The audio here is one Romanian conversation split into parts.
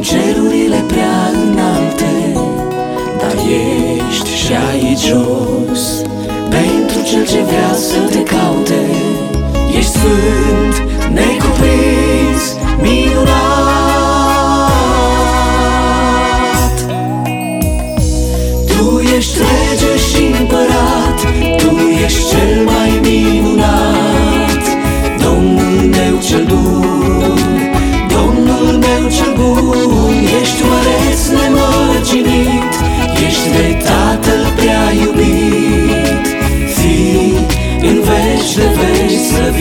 în cerurile prea înalte, dar ești și aici jos pentru cel ce vrea să te caute. Ești sfânt, necuprins, minunat. Tu ești rege și împărat, tu ești cel mai minunat. Domnul meu cel bun, Domnul meu cel bun. Ești măreț nemărginit, ești de Tatăl prea iubit. Fii în veci de veci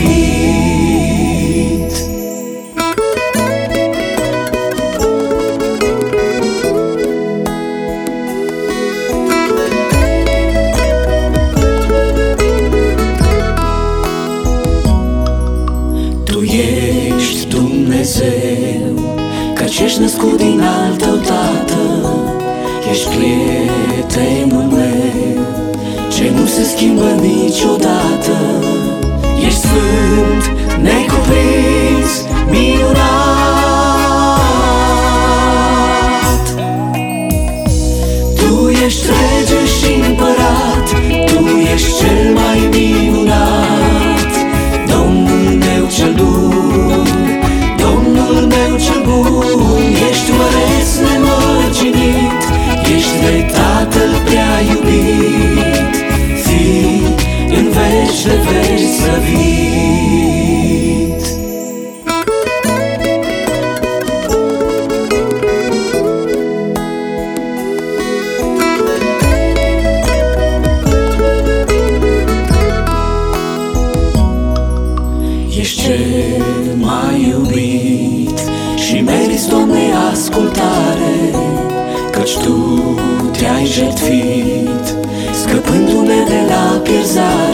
slăvit. Tu ești Dumnezeu, căci ești născut din al tău Tată. Ești prietenul meu, ce nu se schimbă niciodată. Ești sfânt, necuprins, minunat. Tu ești rege și împărat, tu ești cel mai minunat. Domnul meu cel bun, Domnul meu cel bun. Ești măreț nemărginit, ești de Tatăl prea iubit. Fii în veci de veci slăvit. Ești cel mai iubit și meriți, Doamne, ascultare, căci Tu te-ai jertfit, scăpându-ne de la pierzare.